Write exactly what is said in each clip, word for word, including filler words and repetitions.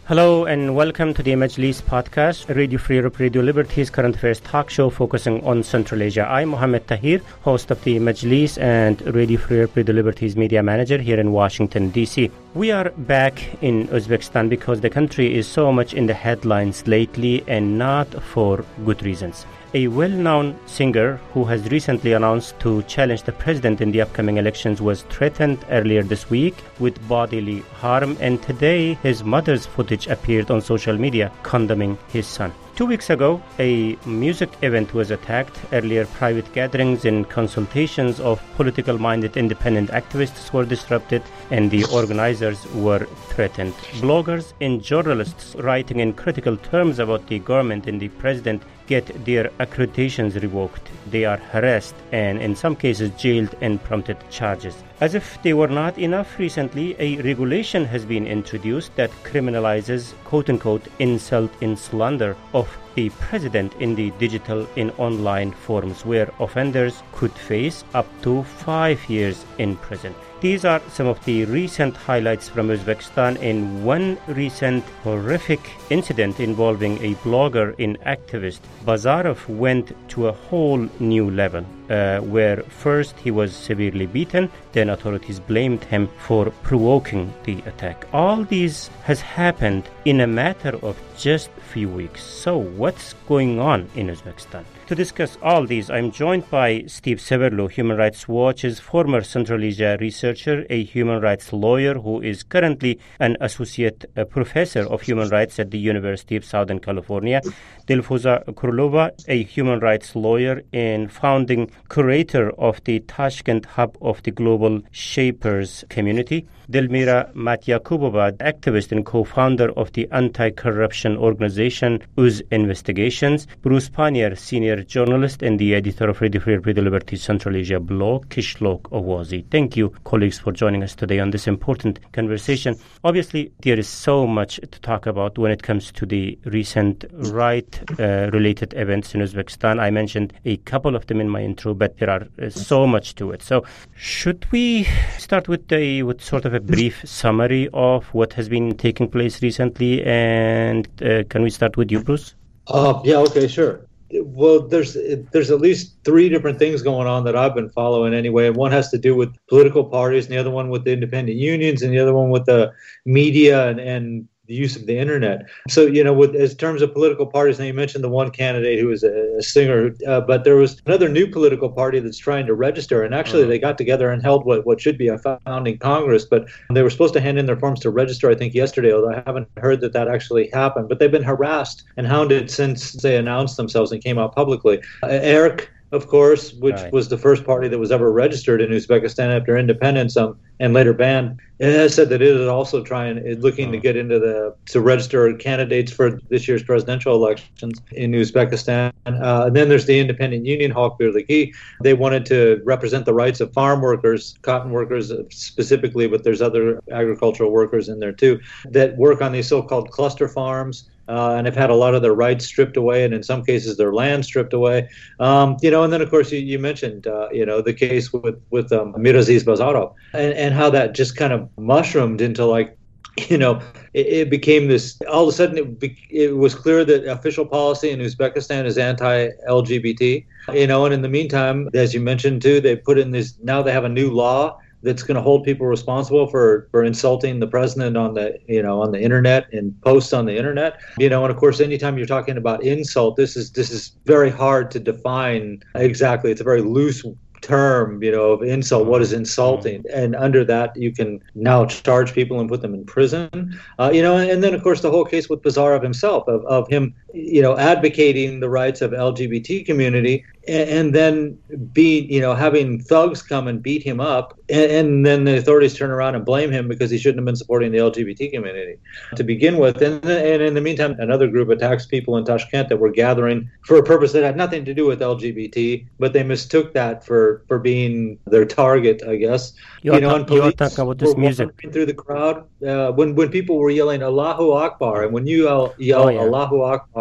Hello and welcome to the Majlis podcast, Radio Free Europe, Radio Liberty's current affairs talk show focusing on Central Asia. I'm Mohammed Tahir, host of the Majlis and Radio Free Europe, Radio Liberty's media manager here in Washington, D C. We are back in Uzbekistan because the country is so much in the headlines lately and not for good reasons. A well-known singer who has recently announced to challenge the president in the upcoming elections was threatened earlier this week with bodily harm, and today his mother's footage appeared on social media condemning his son. Two weeks ago, a music event was attacked. Earlier, private gatherings and consultations of political-minded independent activists were disrupted, and the organizers were threatened. Bloggers and journalists writing in critical terms about the government and the president get their accreditations revoked. They are harassed and, in some cases, jailed and prompted charges. As if they were not enough, recently a regulation has been introduced that criminalizes quote-unquote insult and slander of the president in the digital and online forums, where offenders could face up to five years in prison. These are some of the recent highlights from Uzbekistan. In one recent horrific incident involving a blogger and activist, Bazarov went to a whole new level, uh, where first he was severely beaten, then authorities blamed him for provoking the attack. All these has happened in a matter of just a few weeks. So what's going on in Uzbekistan? To discuss all these, I'm joined by Steve Severlo, Human Rights Watch's former Central Asia researcher, a human rights lawyer who is currently an associate uh, professor of human rights at the University of Southern California. Dilfuza Kurlova, a human rights lawyer and founding curator of the Tashkent hub of the Global Shapers community. Delmira Matyakubova, activist and co-founder of the anti-corruption organization Uz Investigations. Bruce Panier, senior journalist and the editor of Radio Free Radio Liberty Central Asia blog, Kishlok Owazi. Thank you, colleagues, for joining us today on this important conversation. Obviously, there is so much to talk about when it comes to the recent right-related uh, events in Uzbekistan. I mentioned a couple of them in my intro, but there are uh, so much to it. So should we start with a with sort of a brief summary of what has been taking place recently? And uh, can we start with you, Bruce? Uh, yeah, okay, sure. Well, there's there's at least three different things going on that I've been following anyway. One has to do with political parties, and the other one with the independent unions, and the other one with the media and, and the use of the internet. So, you know, with as terms of political parties, now you mentioned the one candidate who was a, a singer, uh, but there was another new political party that's trying to register. And actually, uh-huh. they got together and held what, what should be a founding Congress, but they were supposed to hand in their forms to register, I think, yesterday, although I haven't heard that that actually happened. But they've been harassed and hounded since they announced themselves and came out publicly. Uh, Eric, of course, which right. was the first party that was ever registered in Uzbekistan after independence, um, and later banned, it has said that it is also trying, is looking oh. to get into the, to register candidates for this year's presidential elections in Uzbekistan. Uh, and then there's the independent union, Halk Birligi. They wanted to represent the rights of farm workers, cotton workers specifically, but there's other agricultural workers in there too, that work on these so-called cluster farms. Uh, and have had a lot of their rights stripped away, and in some cases their land stripped away. Um, you know, and then of course you, you mentioned, uh, you know, the case with with um, Miraziz Bazarov, and, and how that just kind of mushroomed into like, you know, it, it became this. All of a sudden, it, be, it was clear that official policy in Uzbekistan is anti-L G B T. You know, and in the meantime, as you mentioned too, they put in this. Now they have a new law that's going to hold people responsible for, for insulting the president on the, you know, on the internet and posts on the internet. You know, and of course, anytime you're talking about insult, this is this is very hard to define exactly. It's a very loose term, you know, of insult. What is insulting? And under that, you can now charge people and put them in prison. Uh, you know, and then of course the whole case with Bazarov himself, of, of him, you know, advocating the rights of L G B T community, and, and then be, you know, having thugs come and beat him up, and, and then the authorities turn around and blame him because he shouldn't have been supporting the L G B T community to begin with. And, and in the meantime, another group attacks people in Tashkent that were gathering for a purpose that had nothing to do with L G B T, but they mistook that for, for being their target, I guess. You're you know, ta- and police talking about this were music through the crowd uh, when when people were yelling Allahu Akbar, and when you yell, yell oh, yeah. Allahu Akbar,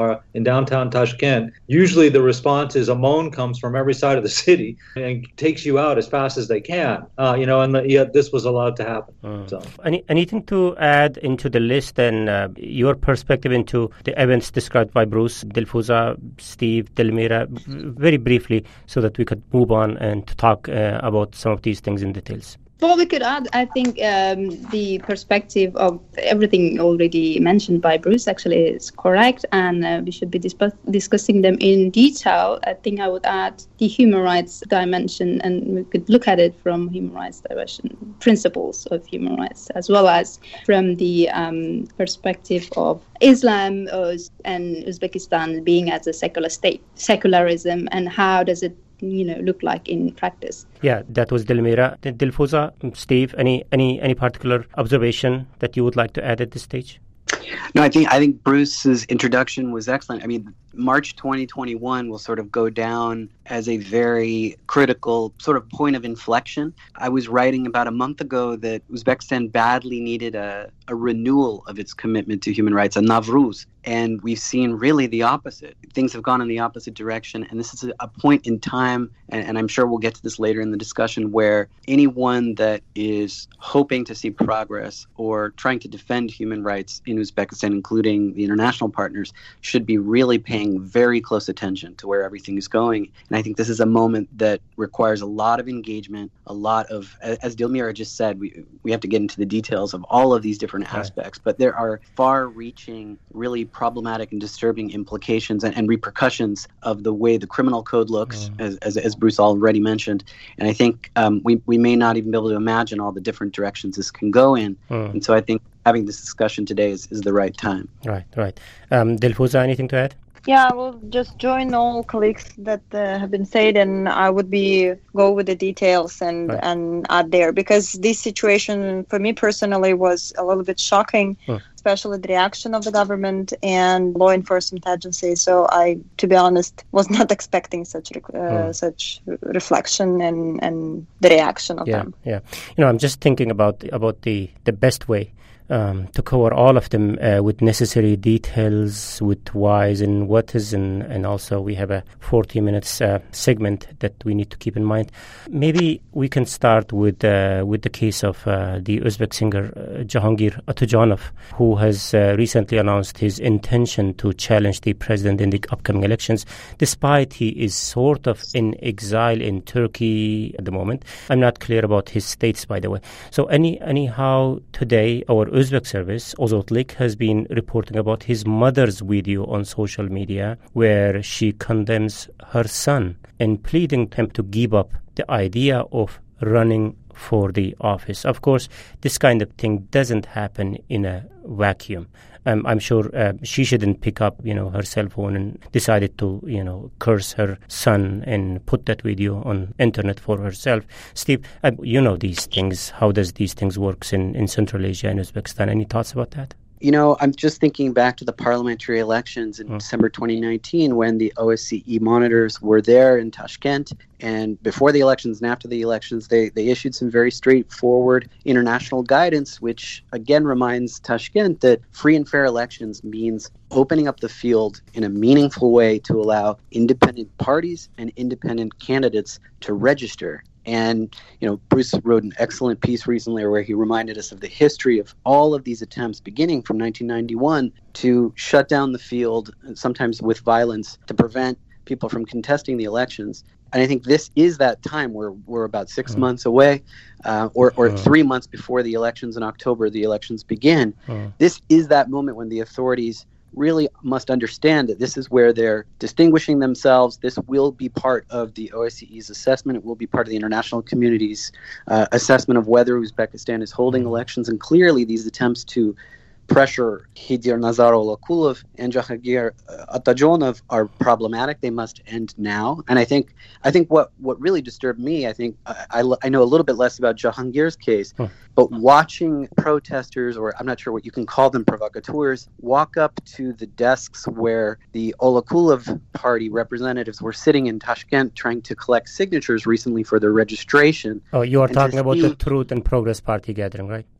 uh, in downtown Tashkent, usually the response is Amon comes from every side of the city and takes you out as fast as they can. Uh, you know, and the, yet this was allowed to happen. Mm. So. Any, anything to add into the list and uh, your perspective into the events described by Bruce, Dilfuza, Steve, Delmira, very briefly, so that we could move on and talk uh, about some of these things in details? Well, we could add, I think, um, the perspective of everything already mentioned by Bruce actually is correct, and uh, we should be dis- discussing them in detail. I think I would add the human rights dimension, and we could look at it from human rights dimension, principles of human rights, as well as from the um, perspective of Islam uh, and Uzbekistan being as a secular state, secularism, and how does it you know, look like in practice. Yeah, that was Delmira. Dilfuza, Steve, any any any particular observation that you would like to add at this stage? No, I think I think Bruce's introduction was excellent. I mean, March twenty twenty-one will sort of go down as a very critical sort of point of inflection. I was writing about a month ago that Uzbekistan badly needed a, a renewal of its commitment to human rights, a Navruz, and we've seen really the opposite. Things have gone in the opposite direction, and this is a, a point in time, and, and I'm sure we'll get to this later in the discussion, where anyone that is hoping to see progress or trying to defend human rights in Uzbekistan, including the international partners, should be really paying very close attention to where everything is going. And I think this is a moment that requires a lot of engagement, a lot of, as Dilmira just said, we we have to get into the details of all of these different right. aspects, but there are far-reaching, really problematic and disturbing implications and, and repercussions of the way the criminal code looks, mm. as, as as Bruce already mentioned. And I think um, we, we may not even be able to imagine all the different directions this can go in. Mm. And so I think having this discussion today is, is the right time. Right, right. Um, Dilfuza, anything to add? Yeah, I will just join all colleagues that uh, have been said, and I would be go with the details and, right. and add there, because this situation for me personally was a little bit shocking, huh. especially the reaction of the government and law enforcement agencies. So I, to be honest, was not expecting such uh, huh. such reflection and, and the reaction of yeah, them. Yeah, you know, I'm just thinking about about the, the best way Um, to cover all of them uh, with necessary details, with whys and what is, and, and also we have a forty minutes uh, segment that we need to keep in mind. Maybe we can start with uh, with the case of uh, the Uzbek singer uh, Jahangir Atajonov, who has uh, recently announced his intention to challenge the president in the upcoming elections, despite he is sort of in exile in Turkey at the moment. I'm not clear about his status, by the way. So any anyhow, today our Uzbek service, Ozotlik, has been reporting about his mother's video on social media where she condemns her son and pleading him to give up the idea of running for the office. Of course, this kind of thing doesn't happen in a vacuum. Um, I'm sure uh, she shouldn't pick up, you know, her cell phone and decided to, you know, curse her son and put that video on internet for herself. Steve, uh, you know these things. How does these things work in, in Central Asia and Uzbekistan? Any thoughts about that? You know, I'm just thinking back to the parliamentary elections in mm. December twenty nineteen when the O S C E monitors were there in Tashkent. And before the elections and after the elections, they, they issued some very straightforward international guidance, which again reminds Tashkent that free and fair elections means opening up the field in a meaningful way to allow independent parties and independent candidates to register. And, you know, Bruce wrote an excellent piece recently where he reminded us of the history of all of these attempts beginning from nineteen ninety-one to shut down the field, sometimes with violence, to prevent people from contesting the elections. And I think this is that time where we're about six mm. months away, uh, or, or mm. three months before the elections in October, the elections begin. Mm. This is that moment when the authorities really must understand that this is where they're distinguishing themselves. This will be part of the O S C E's assessment. It will be part of the international community's uh, assessment of whether Uzbekistan is holding mm. elections. And clearly these attempts to pressure Khidir Nazaroglu and Jahangir Atajonov are problematic. They must end now. And I think I think what, what really disturbed me, I think I, I, I know a little bit less about Jahangir's case, huh. but watching protesters, or I'm not sure what you can call them, provocateurs, walk up to the desks where the Olakulov party representatives were sitting in Tashkent trying to collect signatures recently for their registration. Oh, you are talking about see, the Truth and Progress Party gathering, right?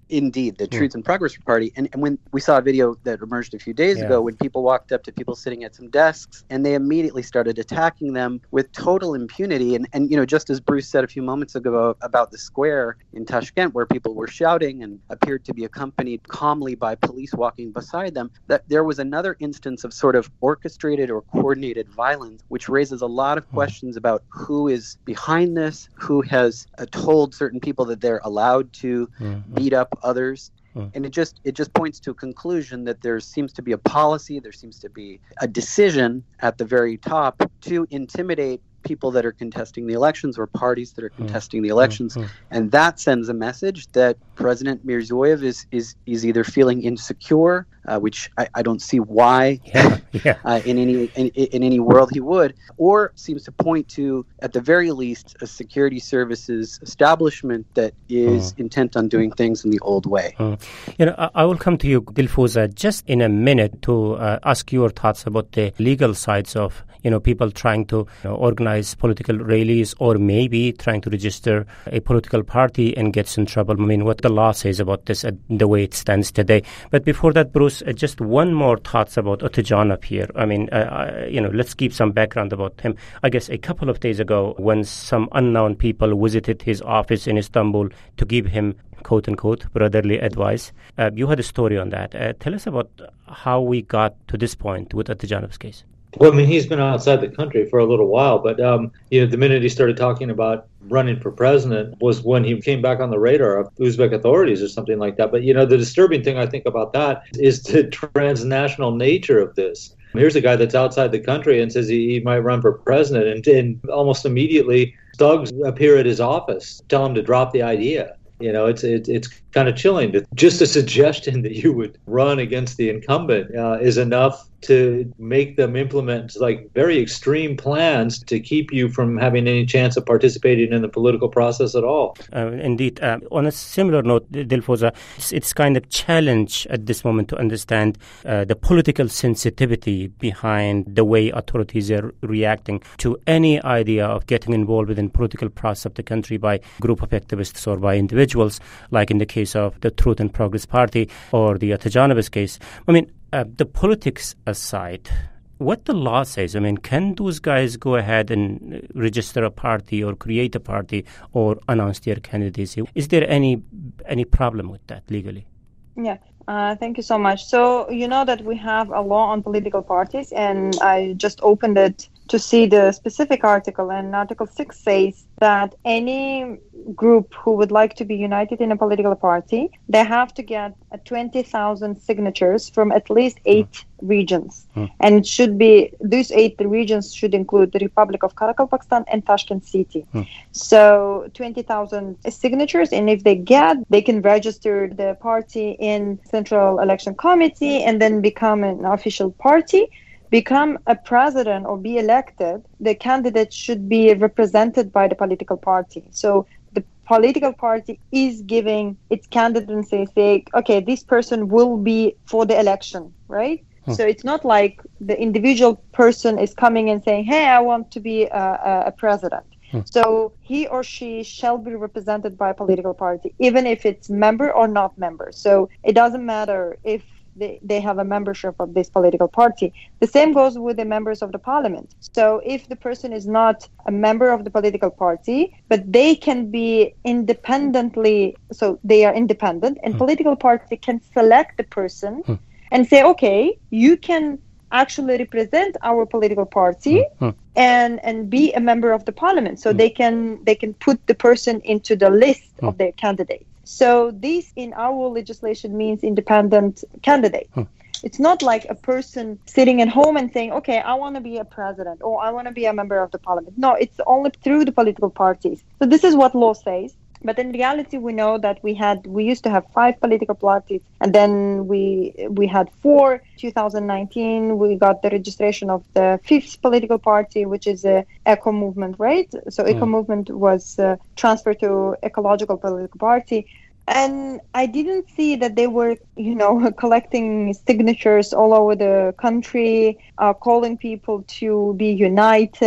Indeed, the Truth and Progress Party. And, and when we saw a video that emerged a few days Yeah. ago when people walked up to people sitting at some desks and they immediately started attacking them with total impunity. And, and you know, just as Bruce said a few moments ago about the square in Tashkent where people were shouting and appeared to be accompanied calmly by police walking beside them, that there was another instance of sort of orchestrated or coordinated violence, which raises a lot of questions about who is behind this, who has uh, told certain people that they're allowed to Mm-hmm. beat up others. And it just it just points to a conclusion that there seems to be a policy, there seems to be a decision at the very top to intimidate people that are contesting the elections or parties that are contesting the elections. Mm-hmm. And that sends a message that President Mirziyoyev is is, is either feeling insecure, uh, which I, I don't see why Yeah, yeah. uh, in any in, in any world he would, or seems to point to, at the very least, a security services establishment that is Mm. intent on doing things in the old way. Mm. You know, I, I will come to you, Dilfuza, just in a minute to uh, ask your thoughts about the legal sides of, you know, people trying to you know, organize political rallies or maybe trying to register a political party and gets in trouble. I mean, what the law says about this, uh, the way it stands today. But before that, Bruce, uh, just one more thoughts about Otojanov here. I mean, uh, uh, you know, let's keep some background about him. I guess a couple of days ago, when some unknown people visited his office in Istanbul to give him quote-unquote brotherly advice, uh, you had a story on that. Uh, tell us about how we got to this point with Otojanov's case. Well, I mean, he's been outside the country for a little while, but um, you know, the minute he started talking about running for president was when he came back on the radar of Uzbek authorities or something like that. But you know, the disturbing thing I think about that is the transnational nature of this. Here's a guy that's outside the country and says he, he might run for president, and, and almost immediately thugs appear at his office, tell him to drop the idea. You know, it's it, it's kind of chilling. Just a suggestion that you would run against the incumbent uh, is enough to make them implement like very extreme plans to keep you from having any chance of participating in the political process at all. Uh, indeed. Uh, on a similar note, Dilfuza, it's, it's kind of challenge at this moment to understand uh, the political sensitivity behind the way authorities are reacting to any idea of getting involved within political process of the country by group of activists or by individuals, like in the case of the Truth and Progress Party or the Otojanov's case. I mean, uh, the politics aside, what the law says, I mean, can those guys go ahead and register a party or create a party or announce their candidacy? Is there any any problem with that legally? Yeah, uh, thank you so much. So you know that we have a law on political parties, and I just opened it to see the specific article, and Article six says that any group who would like to be united in a political party, they have to get uh, twenty thousand signatures from at least eight mm. regions. Mm. And it should be, these eight regions should include the Republic of Karakalpakstan and Tashkent City. Mm. So twenty thousand signatures, and if they get, they can register the party in Central Election Committee and then become an official party. Become a president or be elected, the candidate should be represented by the political party. So the political party is giving its candidacy, say, okay, this person will be for the election, right? Hmm. So it's not like the individual person is coming and saying, hey, I want to be a, a president. Hmm. So he or she shall be represented by a political party, even if it's member or not member. So it doesn't matter if They, they have a membership of this political party. The same goes with the members of the parliament. So if the person is not a member of the political party, but they can be independently, so they are independent, and mm. political party can select the person mm. and say, okay, you can actually represent our political party mm. and and be a member of the parliament. So mm. they can they can put the person into the list mm. of their candidates. So this in our legislation means independent candidate. Hmm. It's not like a person sitting at home and saying, okay, I want to be a president or I want to be a member of the parliament. No, it's only through the political parties. So this is what law says. But in reality, we know that we had we used to have five political parties, and then we we had four. twenty nineteen, we got the registration of the fifth political party, which is a Eco Movement, right? So mm. Eco Movement was uh, transferred to Ecological Political Party. And I didn't see that they were, you know, collecting signatures all over the country, uh, calling people to be united.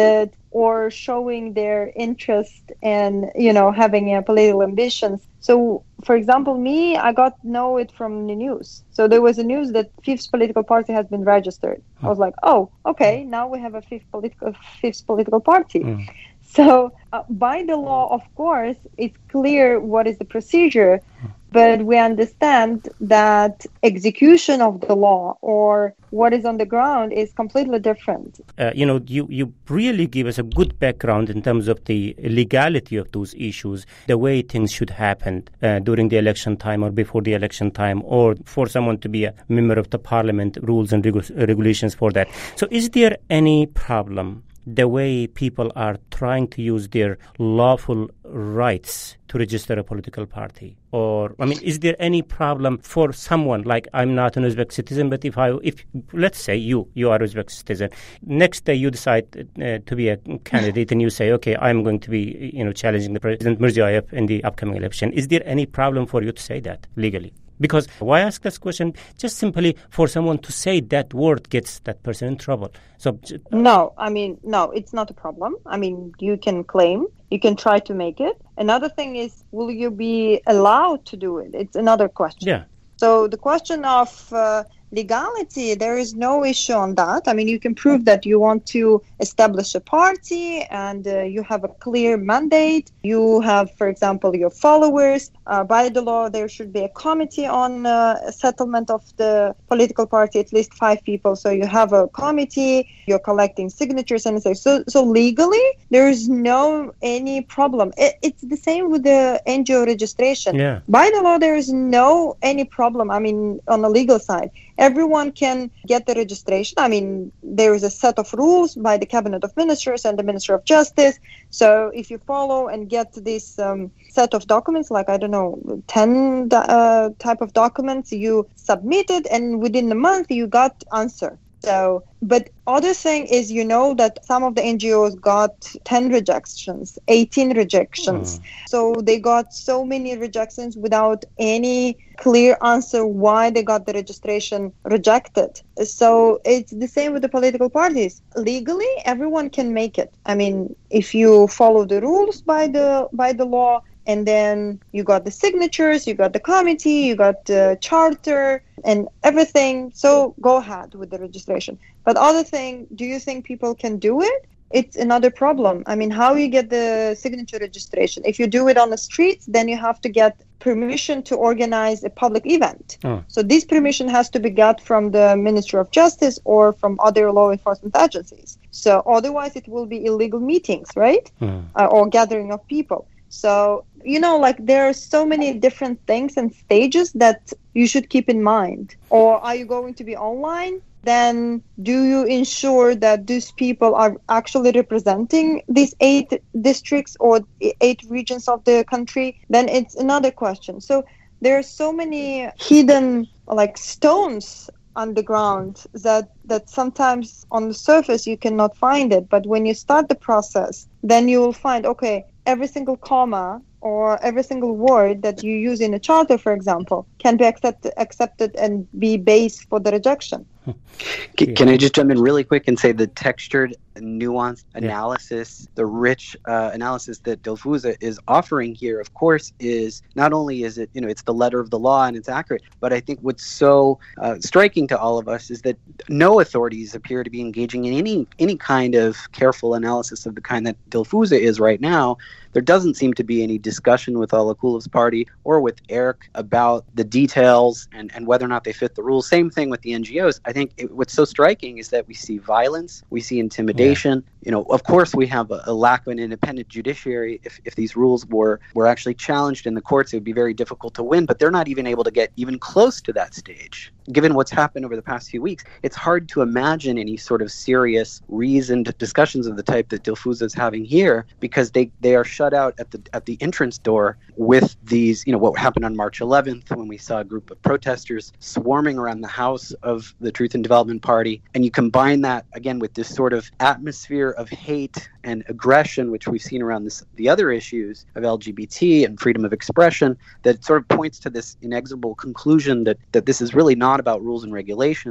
or showing their interest and, you know, having uh, political ambitions. So, for example, me, I got to know it from the news. So there was a news that fifth political party has been registered. I was like, oh, okay, now we have a fifth political fifth political party. Mm. So uh, by the law, of course, it's clear what is the procedure, but we understand that execution of the law or what is on the ground is completely different. Uh, you know, you, you really give us a good background in terms of the legality of those issues, the way things should happen uh, during the election time or before the election time, or for someone to be a member of the parliament, rules and regu- regulations for that. So is there any problem the way people are trying to use their lawful rights to register a political party? Or, I mean, is there any problem for someone, like I'm not an Uzbek citizen, but if I, if let's say you, you are an Uzbek citizen, next day you decide uh, to be a candidate and you say, okay, I'm going to be, you know, challenging the President Mirziyoyev in the upcoming election. Is there any problem for you to say that legally? Because why ask this question? Just simply for someone to say that word gets that person in trouble. So uh, no, I mean, no, it's not a problem. I mean, you can claim, you can try to make it. Another thing is, will you be allowed to do it? It's another question. Yeah. So the question of uh, legality, there is no issue on that. I mean, you can prove that you want to establish a party and uh, you have a clear mandate. You have, for example, your followers. Uh, by the law, there should be a committee on uh, settlement of the political party, at least five people. So you have a committee, you're collecting signatures and so so, so legally, there is no any problem. It, it's the same with the N G O registration. Yeah. By the law, there is no any problem. I mean, on the legal side. Everyone can get the registration. I mean, there is a set of rules by the Cabinet of Ministers and the Minister of Justice. So if you follow and get this um, set of documents, like, I don't know, ten uh, type of documents, you submit it and within a month you got answer. So, but other thing is, you know, that some of the N G Os got ten rejections, eighteen rejections. Mm. So they got so many rejections without any clear answer why they got the registration rejected. So it's the same with the political parties. Legally, everyone can make it. I mean, if you follow the rules by the by the law, and then you got the signatures, you got the committee, you got the charter and everything. So go ahead with the registration. But other thing, do you think people can do it? It's another problem. I mean, how you get the signature registration? If you do it on the streets, then you have to get permission to organize a public event. Oh. So this permission has to be got from the Ministry of Justice or from other law enforcement agencies. So otherwise it will be illegal meetings, right? Mm. Uh, or gathering of people. So, you know, like there are so many different things and stages that you should keep in mind. Or are you going to be online? Then do you ensure that these people are actually representing these eight districts or eight regions of the country? Then it's another question. So there are so many hidden like stones on the ground that, that sometimes on the surface you cannot find it. But when you start the process, then you will find, okay, every single comma or every single word that you use in a charter, for example, can be accepted, accepted and be base for the rejection. Can, can I just jump in really quick and say the textured, nuanced analysis, yeah. the rich uh, analysis that Dilfuza is offering here, of course, is not only is it, you know, it's the letter of the law and it's accurate, but I think what's so uh, striking to all of us is that no authorities appear to be engaging in any any kind of careful analysis of the kind that Dilfuza is right now. There doesn't seem to be any discussion with Alla Kulov's party or with Eric about the details and, and whether or not they fit the rules. Same thing with the N G Os. I think it, what's so striking is that we see violence, we see intimidation. Yeah. You know, of course, we have a, a lack of an independent judiciary. If, if these rules were, were actually challenged in the courts, it would be very difficult to win. But they're not even able to get even close to that stage. Given what's happened over the past few weeks, it's hard to imagine any sort of serious, reasoned discussions of the type that Dilfuza is having here, because they, they are shut out at the at the entrance door with these, you know, what happened on March eleventh when we saw a group of protesters swarming around the house of the Truth and Development Party. And you combine that, again, with this sort of atmosphere of hate and aggression, which we've seen around this, the other issues of L G B T and freedom of expression, that sort of points to this inexorable conclusion that, that this is really not about rules and regulations.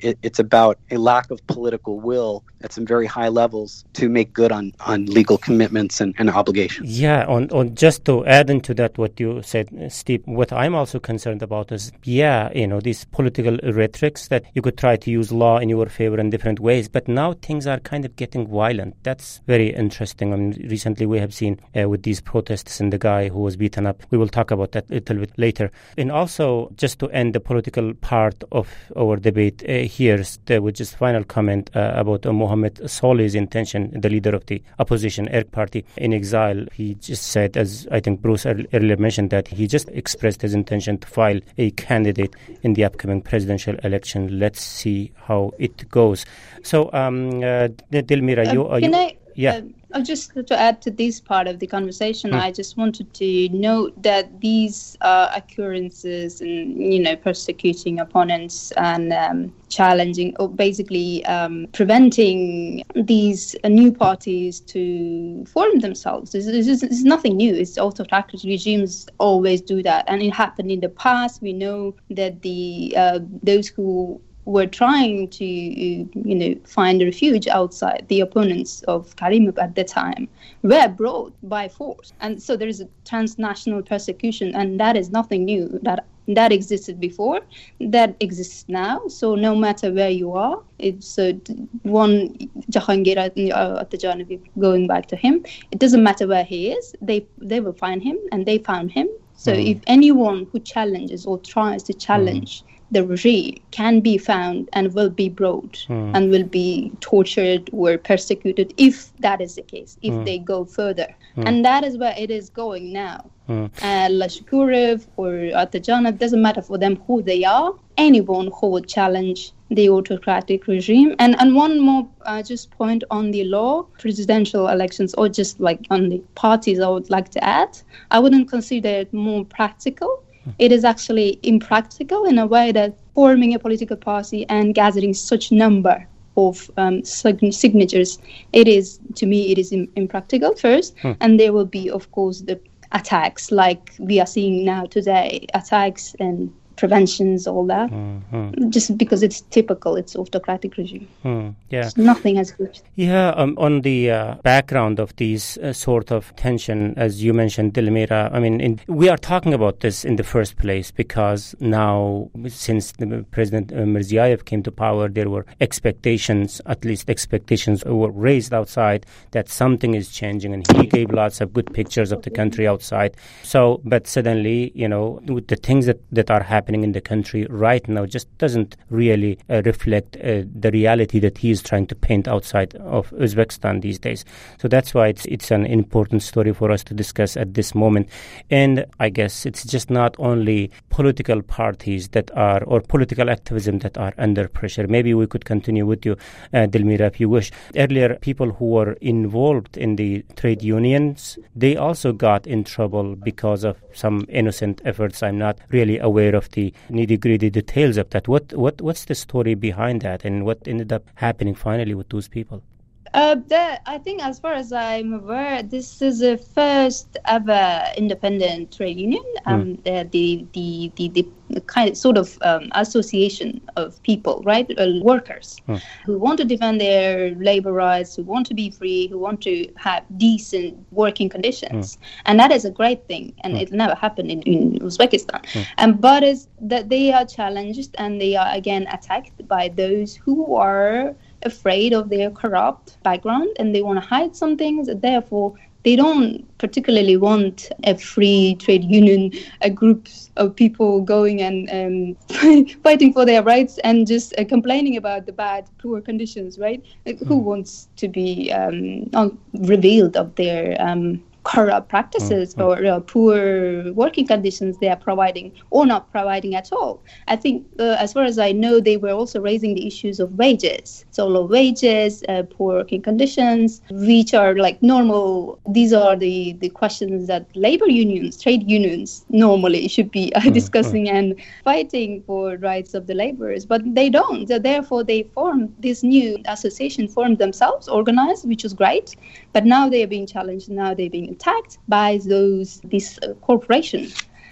it, it's about a lack of political will at some very high levels to make good on, on legal commitments and, and obligations. Yeah, on, on just to add into that what you said, Steve, what I'm also concerned about is, yeah, you know, these political rhetorics that you could try to use law in your favor in different ways, but now things are kind of getting violent. That's very interesting. I mean, recently we have seen uh, with these protests and the guy who was beaten up. We will talk about that a little bit later. And also, just to end the political part of our debate uh, here, uh, with just final comment uh, about uh, Mohamed Solih's intention, the leader of the opposition ERK party in exile. He just said, as I think Bruce earlier mentioned, that he just expressed his intention to file a candidate in the upcoming presidential election. Let's see how it goes. So, um, uh, Dilmira, you... Uh, can you, I... Yeah. Uh, just to add to this part of the conversation, hmm. I just wanted to note that these uh, occurrences and, you know, persecuting opponents and um, challenging, or basically um, preventing these uh, new parties to form themselves. This is, this is nothing new. It's autocratic regimes always do that, and it happened in the past. We know that the uh, those who were trying to, you know, find refuge outside, the opponents of Karimov at the time, were brought by force. And so there is a transnational persecution, and that is nothing new. That that existed before, that exists now. So no matter where you are, it's uh, one Jahangir At-Tajani, going back to him, it doesn't matter where he is, they they will find him, and they found him. So mm. if anyone who challenges or tries to challenge mm. the regime can be found and will be brought mm. and will be tortured or persecuted if that is the case, if mm. they go further. Mm. And that is where it is going now. Mm. Uh, Lashkurev or At-Tajani, doesn't matter for them who they are, anyone who would challenge the autocratic regime. And and one more uh, just point on the law, presidential elections, or just like on the parties, I would like to add, I wouldn't consider it more practical. It is actually impractical in a way that forming a political party and gathering such number of um, signatures, it is, to me, it is im- impractical first. Hmm. And there will be, of course, the attacks like we are seeing now today, attacks and preventions, all that, mm-hmm. just because it's typical, it's autocratic regime. Mm, yeah, so nothing has changed. Yeah, um, on the uh, background of these uh, sort of tension, as you mentioned, Dilmira, I mean, in, we are talking about this in the first place because now, since the President uh, Mirziyoyev came to power, there were expectations, at least expectations were raised outside that something is changing, and he gave lots of good pictures of the country outside. So, but suddenly, you know, with the things that, that are happening in the country right now just doesn't really uh, reflect uh, the reality that he is trying to paint outside of Uzbekistan these days. So that's why it's it's an important story for us to discuss at this moment. And I guess it's just not only political parties that are, or political activism that are under pressure. Maybe we could continue with you, uh, Dilmira, if you wish. Earlier, people who were involved in the trade unions, they also got in trouble because of some innocent efforts. I'm not really aware of the nitty-gritty details of that. What what what's the story behind that, and what ended up happening finally with those people? Uh, the, I think, as far as I'm aware, this is the first ever independent trade union. Um, mm. the, the the the the kind of sort of um, association of people, right, uh, workers mm. who want to defend their labor rights, who want to be free, who want to have decent working conditions, mm. and that is a great thing. And mm. it never happened in, in Uzbekistan. Mm. And but is that they are challenged and they are again attacked by those who are afraid of their corrupt background, and they want to hide some things. Therefore, they don't particularly want a free trade union, a group of people going and um, fighting for their rights and just uh, complaining about the bad, poor conditions, right? Like, mm. who wants to be um, revealed of their um, corrupt practices mm-hmm. or uh, poor working conditions they are providing or not providing at all? I think, uh, as far as I know, they were also raising the issues of wages, so low wages, uh, poor working conditions, which are like normal. These are the, the questions that labor unions, trade unions normally should be uh, mm-hmm. discussing and fighting for rights of the laborers, but they don't. So therefore, they formed this new association, formed themselves, organized, which was great, but now they are being challenged, now they're being attacked by those this uh, corporation.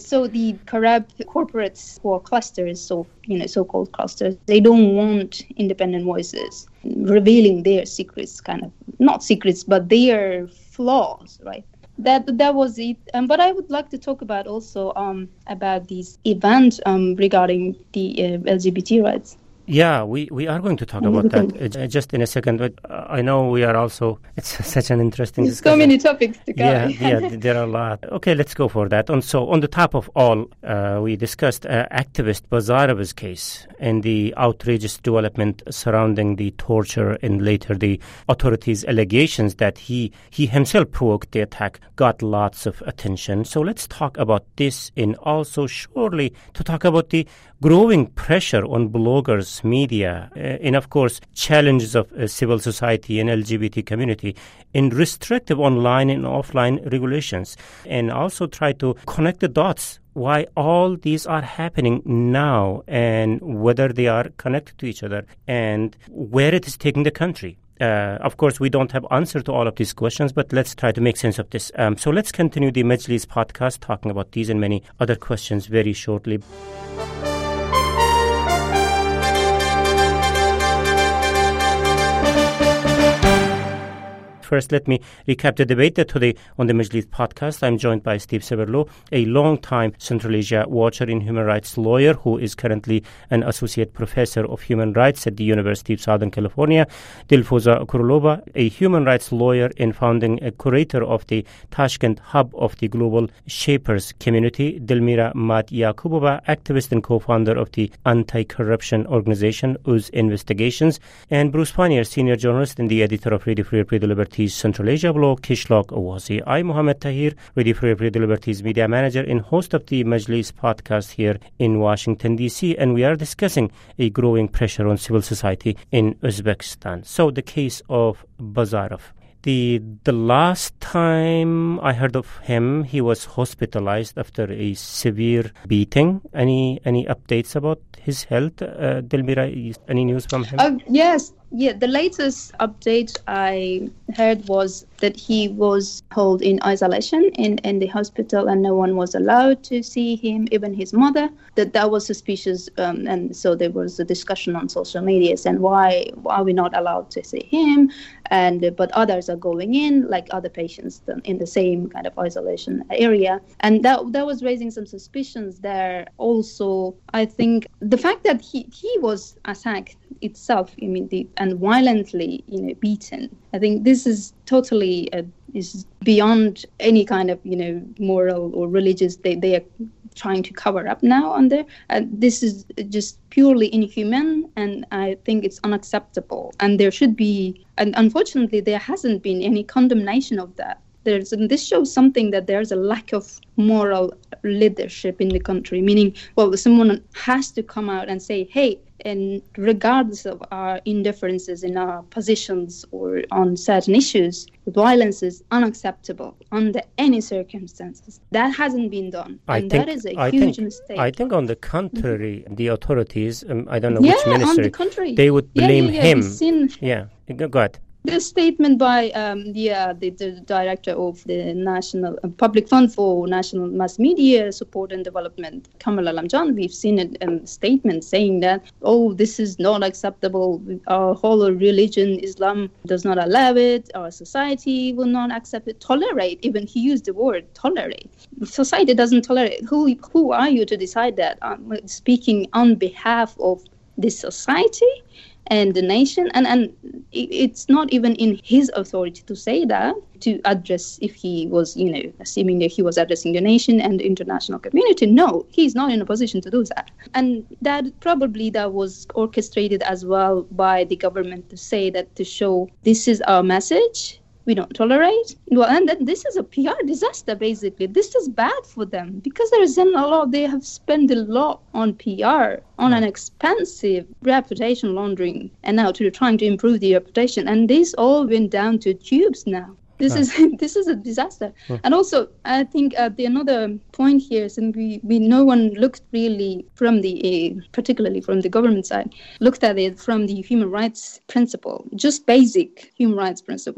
So the corrupt corporates or clusters, so you know, so-called clusters, they don't want independent voices revealing their secrets, kind of not secrets, but their flaws, right? That that was it. Um, but I would like to talk about also um about these events um regarding the uh, L G B T rights. Yeah, we, we are going to talk about that uh, just in a second. But uh, I know we are also, it's such an interesting There's discussion. so many topics to Yeah, cover. yeah, there are a lot. Okay, let's go for that. And so on the top of all, uh, we discussed uh, activist Bazarov's case and the outrageous development surrounding the torture and later the authorities' allegations that he, he himself provoked the attack got lots of attention. So let's talk about this, and also surely to talk about the growing pressure on bloggers, media, uh, and of course challenges of uh, civil society and L G B T community in restrictive online and offline regulations, and also try to connect the dots why all these are happening now and whether they are connected to each other and where it is taking the country. Uh, of course, we don't have answer to all of these questions, but let's try to make sense of this. Um, so let's continue the Majlis podcast talking about these and many other questions very shortly. First, let me recap the debate that today on the Majlis podcast. I'm joined by Steve Severlo, a long-time Central Asia watcher and human rights lawyer who is currently an associate professor of human rights at the University of Southern California. Dilfuza Kurulova, a human rights lawyer and founding a curator of the Tashkent hub of the Global Shapers community. Dilmira Mat Yakubova, activist and co-founder of the anti-corruption organization U Z Investigations. And Bruce Pannier, senior journalist and the editor of Radio Free Europe, Radio Liberty Central Asia blog, Kishlock Awazi. I'm Mohammed Tahir, Radio Free Radio Liberty's media manager and host of the Majlis podcast here in Washington, D C, and we are discussing a growing pressure on civil society in Uzbekistan. So the case of Bazarov. The the last time I heard of him, he was hospitalized after a severe beating. Any any updates about his health? Uh, Dilmira, any news from him? Uh, yes. Yeah, the latest update I heard was that he was held in isolation in, in the hospital and no one was allowed to see him, even his mother. That that was suspicious, um, and so there was a discussion on social media and why, why are we not allowed to see him? And but others are going in, like other patients in the same kind of isolation area, and that that was raising some suspicions there. Also, I think the fact that he he was attacked itself, I mean, the, and violently, you know, beaten. I think this is totally uh, is beyond any kind of, you know, moral or religious. They they are trying to cover up now on there. And this is just purely inhuman, and I think it's unacceptable. And there should be, and unfortunately, there hasn't been any condemnation of that. There's, and this shows something that there's a lack of moral leadership in the country, meaning, well, someone has to come out and say, hey, and regardless of our indifferences in our positions or on certain issues, violence is unacceptable under any circumstances. That hasn't been done. I and think, that is a I huge think, mistake. I think on the contrary, mm-hmm. the authorities, um, I don't know yeah, which ministry, on the contrary. they would yeah, blame yeah, yeah. him. Seen, yeah, go ahead. The statement by um, the, uh, the the director of the National uh, Public Fund for National Mass Media Support and Development, Kamal Alamjan, we've seen a um, statement saying that, oh, this is not acceptable. Our whole religion, Islam, does not allow it. Our society will not accept it. Tolerate, even he used the word tolerate. Society doesn't tolerate. Who who are you to decide that? I'm speaking on behalf of the society and the nation, and, and it's not even in his authority to say that, to address if he was, you know, assuming that he was addressing the nation and the international community. No, he's not in a position to do that. And that probably that was orchestrated as well by the government to say that, to show this is our message. We don't tolerate. Well, and then this is a P R disaster, basically. This is bad for them because there is a lot. They have spent a lot on P R, on an expensive reputation laundering, and now to trying to improve the reputation. And this all went down to tubes now. This is this is a disaster. Hmm. And also, I think uh, the another point here is, and we, we no one looked really from the, uh, particularly from the government side, looked at it from the human rights principle, just basic human rights principle.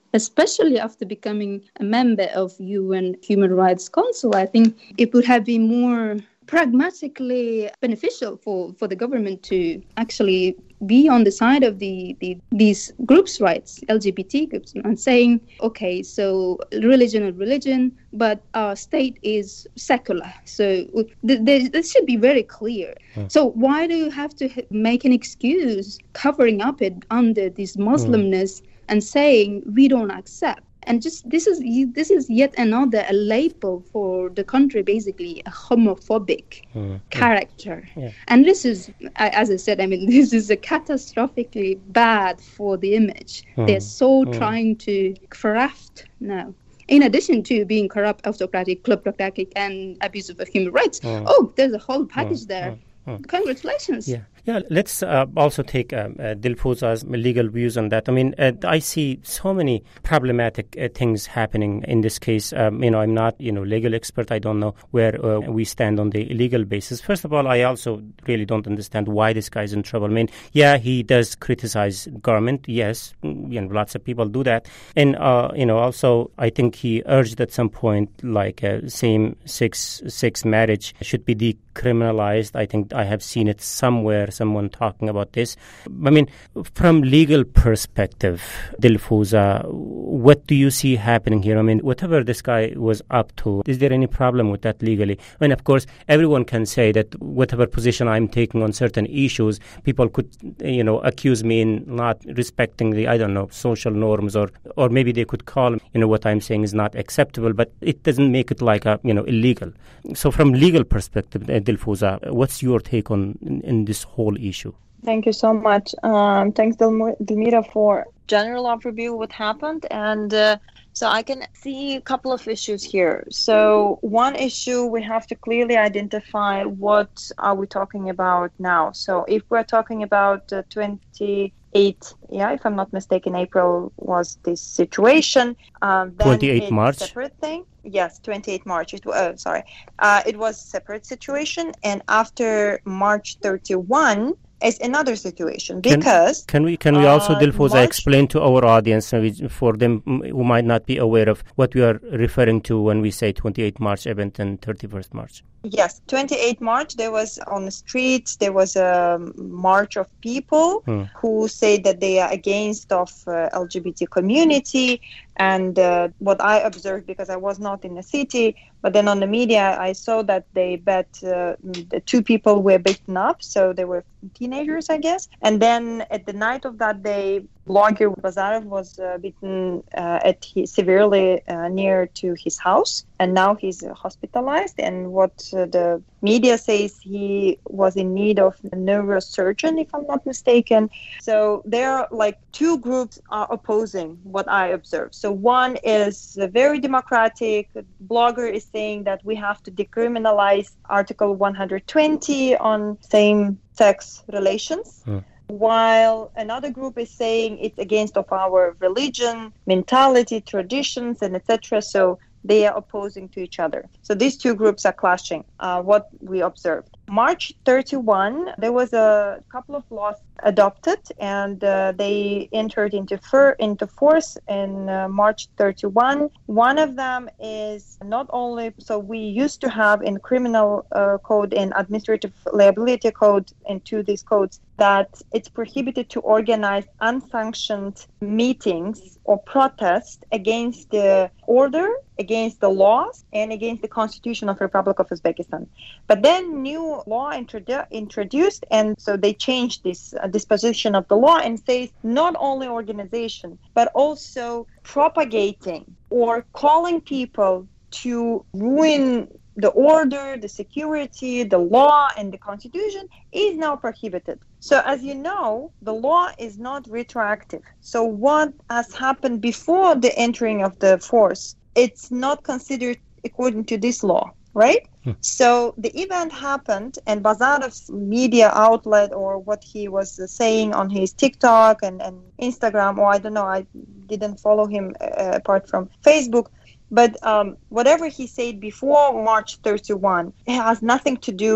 especially after becoming a member of U N Human Rights Council. I think it would have been more pragmatically beneficial for, for the government to actually be on the side of the, the these groups' rights, L G B T groups, and saying, okay, so religion is religion, but our state is secular. So th- th- this should be very clear. Mm. So why do you have to h- make an excuse covering up it under this Muslimness mm. and saying we don't accept? And just this is this is yet another a label for the country, basically a homophobic mm. character. Yeah. And this is, as I said, I mean, this is a catastrophically bad for the image. Mm. They're so mm. trying to craft now. In addition to being corrupt, autocratic, kleptocratic, and abusive of human rights. Mm. Oh, there's a whole package mm. there. Mm. Congratulations. Yeah. Yeah, let's uh, also take um, uh, Dilfouza's legal views on that. I mean, uh, I see so many problematic uh, things happening in this case. Um, you know, I'm not, you know, legal expert. I don't know where uh, we stand on the legal basis. First of all, I also really don't understand why this guy's in trouble. I mean, yeah, he does criticize government. Yes, you know, lots of people do that. And, uh, you know, also, I think he urged at some point, like, uh, same-sex sex marriage should be decriminalized. I think I have seen it somewhere, someone talking about this. I mean, from legal perspective, Dilfouza, what do you see happening here? I mean, whatever this guy was up to, is there any problem with that legally? I mean, of course, everyone can say that whatever position I'm taking on certain issues, people could, you know, accuse me in not respecting the, I don't know, social norms, or or maybe they could call, you know, what I'm saying is not acceptable, but it doesn't make it like a, you know, illegal. So from legal perspective, Dilfouza, what's your take on in, in this whole issue? Thank you so much. Um, thanks, Delmira, for general overview of what happened. And uh, so I can see a couple of issues here. So one issue, we have to clearly identify what are we talking about now. So if we're talking about uh, twenty-eight, yeah, if I'm not mistaken, April was this situation. Um, then twenty-eighth March. Separate thing. Yes, twenty-eighth March. It, uh, sorry, uh, it was a separate situation, and after March thirty-first is another situation because can, can we can we also, uh, Dilfouza, March, explain to our audience, for them who might not be aware of what we are referring to when we say twenty-eighth March event and thirty-first March? Yes, twenty-eighth March, there was on the streets, there was a march of people hmm. who say that they are against of uh, L G B T community. And uh, what I observed, because I was not in the city, but then on the media, I saw that they bet uh, the two people were beaten up. So they were teenagers, I guess. And then at the night of that day, blogger Bazarov was uh, beaten uh, at his, severely uh, near to his house. And now he's uh, hospitalized. And what uh, the media says, he was in need of a neurosurgeon, if I'm not mistaken. So there are like two groups are opposing what I observed. So one is a very democratic. The blogger is saying that we have to decriminalize Article one hundred twenty on same-sex relations. Mm. While another group is saying it's against of our religion, mentality, traditions, and et cetera. So they are opposing to each other. So these two groups are clashing, uh, what we observed. March thirty-first, there was a couple of laws adopted, and uh, they entered into, fir- into force in uh, March thirty-first. One of them is not only, so we used to have in criminal uh, code and administrative liability code, into these codes, that it's prohibited to organize unsanctioned meetings or protests against the order, against the laws, and against the Constitution of the Republic of Uzbekistan. But then new law introdu- introduced, and so they changed this uh, disposition of the law and says not only organization, but also propagating or calling people to ruin the order, the security, the law, and the Constitution is now prohibited. So as you know, the law is not retroactive. So what has happened before the entering of the force, it's not considered according to this law, right? Hmm. So the event happened, and Bazarov's media outlet, or what he was uh, saying on his TikTok and, and Instagram, or I don't know, I didn't follow him uh, apart from Facebook, but um, whatever he said before March thirty-first, it has nothing to do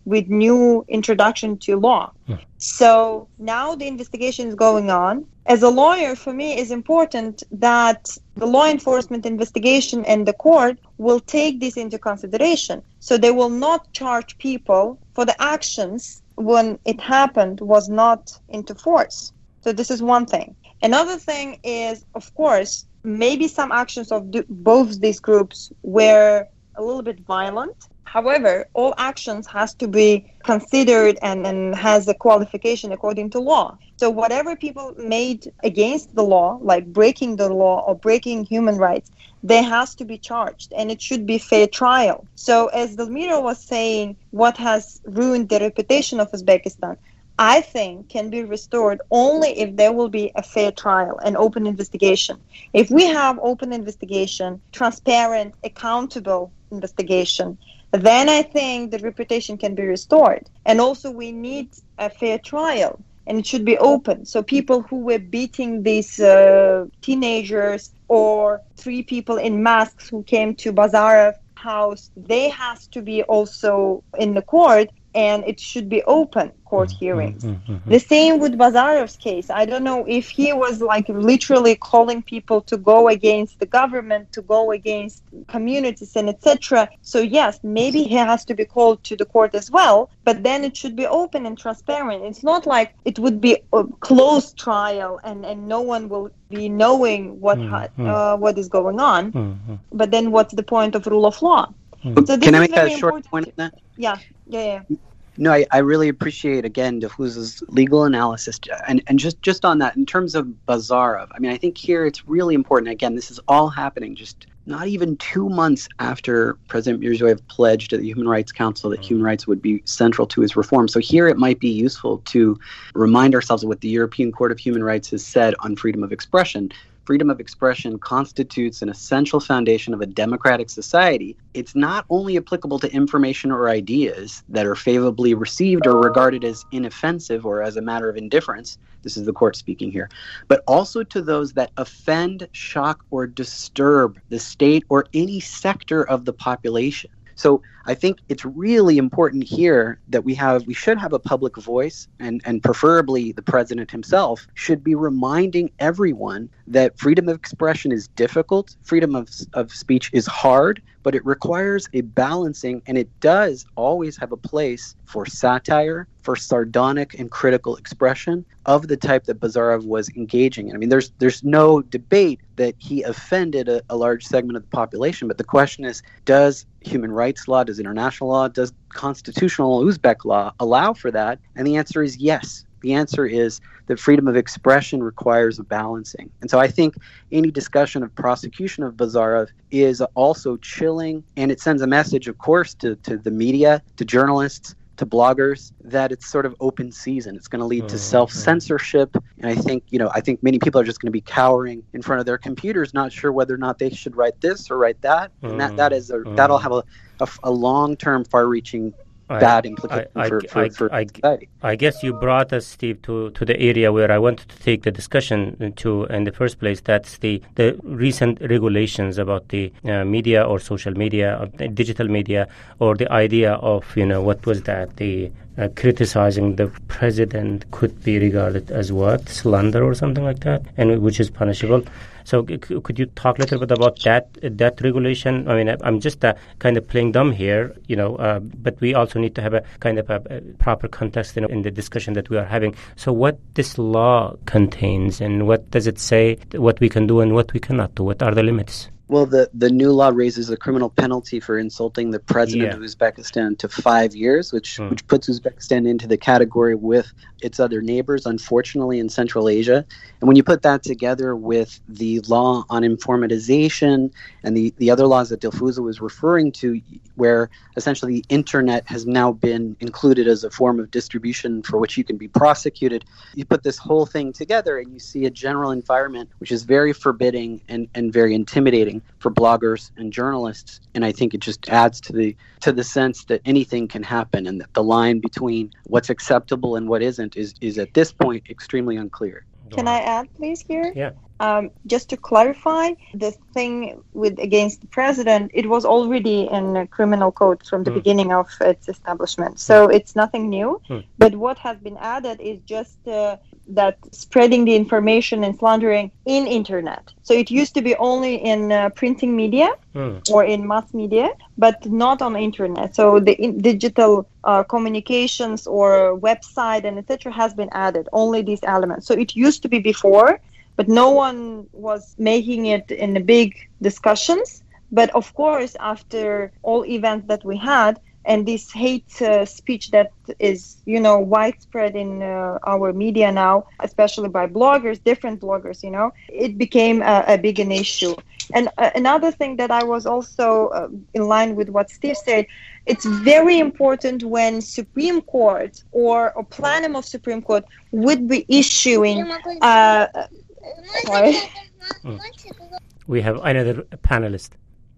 with new introduction to law. Hmm. So now the investigation is going on. As a lawyer, for me, it's important that the law enforcement investigation and the court will take this into consideration. So they will not charge people for the actions when it happened was not into force. So this is one thing. Another thing is, of course, maybe some actions of do- both these groups were a little bit violent. However, all actions has to be considered and, and has a qualification according to law. So whatever people made against the law, like breaking the law or breaking human rights, they has to be charged, and it should be fair trial. So as Dalmira was saying, what has ruined the reputation of Uzbekistan, I think can be restored only if there will be a fair trial, an open investigation. If we have open investigation, transparent, accountable investigation, then I think the reputation can be restored. And also we need a fair trial, and it should be open. So people who were beating these uh, teenagers or three people in masks who came to Bazarov house, they have to be also in the court, and it should be open court hearings. Mm-hmm, mm-hmm. The same with Bazarov's case. I don't know if he was like literally calling people to go against the government, to go against communities and et cetera. So yes, maybe he has to be called to the court as well, but then it should be open and transparent. It's not like it would be a closed trial and, and no one will be knowing what Mm-hmm. uh, what is going on. Mm-hmm. But then what's the point of rule of law? Mm-hmm. So this Can I is make very a short important. point on that? Yeah, yeah, yeah. No, I, I really appreciate, again, Dafuz's legal analysis. And, and just, just on that, in terms of Bazarov, I mean, I think here it's really important. Again, this is all happening just not even two months after President Mirziyoyev pledged at the Human Rights Council that human rights would be central to his reform. So here it might be useful to remind ourselves of what the European Court of Human Rights has said on freedom of expression. Freedom of expression constitutes an essential foundation of a democratic society. It's not only applicable to information or ideas that are favorably received or regarded as inoffensive or as a matter of indifference. This is the court speaking here, but also to those that offend, shock, or disturb the state or any sector of the population. So I think it's really important here that we have, we should have a public voice, and, and preferably the president himself should be reminding everyone that freedom of expression is difficult, freedom of, of speech is hard, but it requires a balancing, and it does always have a place for satire, for sardonic and critical expression of the type that Bazarov was engaging in. I mean, there's there's no debate that he offended a, a large segment of the population, but the question is, does human rights law, does international law, does constitutional Uzbek law allow for that? And the answer is yes. The answer is that freedom of expression requires a balancing. And so I think any discussion of prosecution of Bazarov is also chilling, and it sends a message, of course, to, to the media, to journalists, to bloggers, that it's sort of open season. It's going to lead to self-censorship. And I think, you know, I think many people are just going to be cowering in front of their computers, not sure whether or not they should write this or write that. And that, that is a, that'll have a, a, a long-term, far-reaching bad implication I, I, for, for, I, for I, society. I guess you brought us, Steve, to, to the area where I wanted to take the discussion to in the first place. That's the, the recent regulations about the uh, media or social media, or the digital media, or the idea of, you know, what was that? The uh, criticizing the president could be regarded as what? Slander or something like that, and which is punishable. So c- could you talk a little bit about that that regulation? I mean, I'm just uh, kind of playing dumb here, you know, uh, but we also need to have a kind of a, a proper context in, in the discussion that we are having. So what this law contains, and what does it say, what we can do and what we cannot do? What are the limits? Well, the, the new law raises a criminal penalty for insulting the president Yeah. of Uzbekistan to five years, which, Hmm. which puts Uzbekistan into the category with its other neighbors, unfortunately, in Central Asia. And when you put that together with the law on informatization and the, the other laws that Dilfuza was referring to, where essentially the internet has now been included as a form of distribution for which you can be prosecuted, you put this whole thing together and you see a general environment which is very forbidding and, and very intimidating for bloggers and journalists. And I think it just adds to the to the sense that anything can happen, and that the line between what's acceptable and what isn't is, is at this point extremely unclear. Can I add, please, here? Yeah. Um, just to clarify, the thing with against the president, it was already in the criminal code from the mm. beginning of its establishment. So mm. it's nothing new. Mm. But what has been added is just uh, that spreading the information and slandering in internet. So it used to be only in uh, printing media mm. or in mass media, but not on internet. So the in- digital uh, communications or website and et cetera has been added. Only these elements. So it used to be before. But no one was making it in the big discussions. But of course, after all events that we had and this hate uh, speech that is, you know, widespread in uh, our media now, especially by bloggers, different bloggers, you know, it became a, a big an issue. And uh, another thing that I was also uh, in line with what Steve said, it's very important when Supreme Court or a plenum of Supreme Court would be issuing uh, Sorry. Mm. We have another panelist.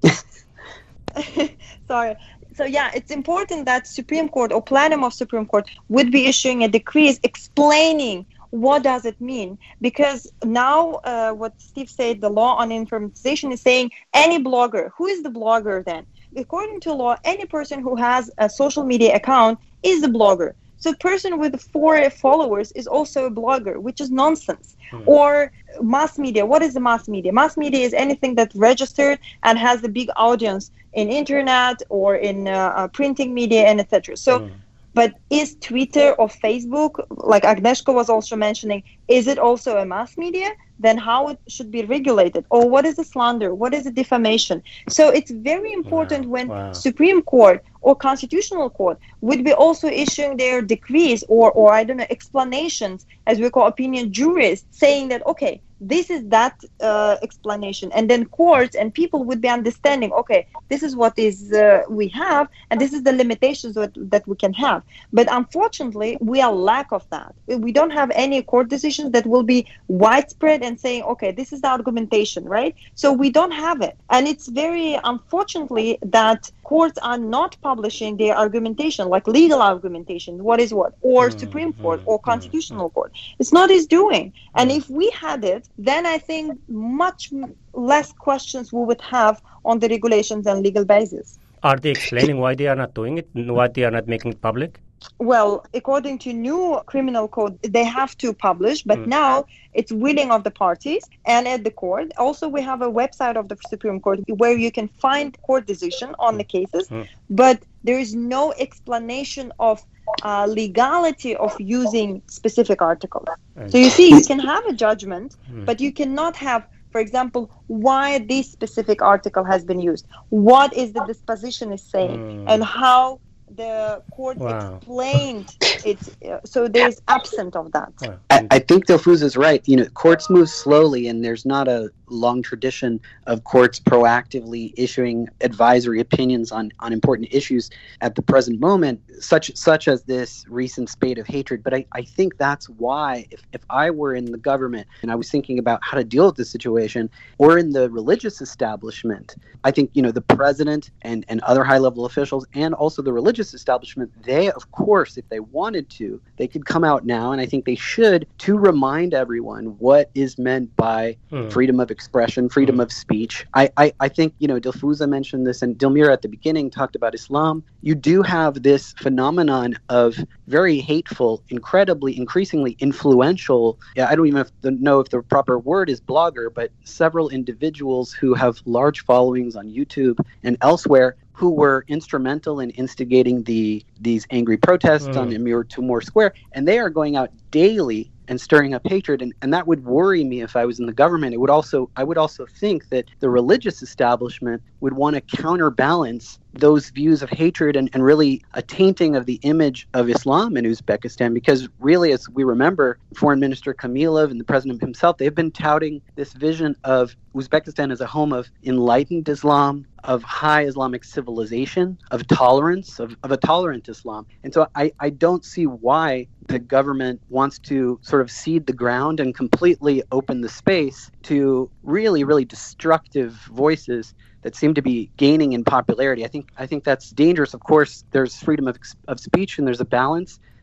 Sorry. So yeah, it's important that Supreme Court or plenum of Supreme Court would be issuing a decree explaining what does it mean, because now uh, what Steve said, the law on informatization is saying any blogger. Who is the blogger then? According to law, any person who has a social media account is a blogger. So a person with four followers is also a blogger, which is nonsense. Mm. Or mass media. What is the mass media? Mass media is anything that's registered and has a big audience in internet or in uh, uh, printing media and et cetera. So, mm. but is Twitter or Facebook, like Agnieszka was also mentioning, is it also a mass media? Then how it should be regulated? Or what is the slander? What is the defamation? So it's very important wow. when wow. Supreme Court or Constitutional Court would be also issuing their decrees or, or I don't know, explanations, as we call opinion jurists, saying that, okay, this is that uh, explanation. And then courts and people would be understanding, okay, this is what is uh, we have, and this is the limitations that, that we can have. But unfortunately, we are lack of that. We don't have any court decisions that will be widespread and saying, okay, this is the argumentation, right? So we don't have it. And it's very unfortunately that courts are not publishing their argumentation, like legal argumentation, what is what, or mm, Supreme Court mm, or Constitutional mm, Court. It's not his doing. And if we had it, then I think much less questions we would have on the regulations and legal basis. Are they explaining why they are not doing it, why they are not making it public? Well, according to new criminal code, they have to publish, but mm. now it's willing of the parties and at the court. Also, we have a website of the Supreme Court where you can find court decision on the cases, mm. but there is no explanation of uh, legality of using specific articles. Mm. So you see, you can have a judgment, mm. but you cannot have, for example, why this specific article has been used, what is the disposition is saying, mm. and how the court wow. explained it. Uh, so there's absent of that. Wow. I, I think Dilfuz is right. You know, courts move slowly, and there's not a long tradition of courts proactively issuing advisory opinions on, on important issues at the present moment, such such as this recent spate of hatred. But I, I think that's why, if, if I were in the government and I was thinking about how to deal with this situation, or in the religious establishment, I think, you know, the president and, and other high-level officials and also the religious establishment, they, of course, if they wanted to, they could come out now, and I think they should, to remind everyone what is meant by hmm. freedom of expression, freedom mm. of speech. I, I, I think, you know, Dilfuza mentioned this, and Dilmira at the beginning talked about Islam. You do have this phenomenon of very hateful, incredibly, increasingly influential, I don't even know if the proper word is blogger, but several individuals who have large followings on YouTube and elsewhere who were instrumental in instigating the these angry protests mm. on Emir Timur Square, and they are going out daily and stirring up hatred, and, and that would worry me if I was in the government. It would also I would also think that the religious establishment would want to counterbalance those views of hatred and, and really a tainting of the image of Islam in Uzbekistan, because really, as we remember, Foreign Minister Kamilov and the president himself, they've been touting this vision of Uzbekistan as a home of enlightened Islam, of high Islamic civilization, of tolerance, of, of a tolerant Islam. And so I, I don't see why the government wants to sort of cede the ground and completely open the space to really, really destructive voices that seem to be gaining in popularity. I think I think that's dangerous. Of course, there's freedom of, of speech and there's a balance,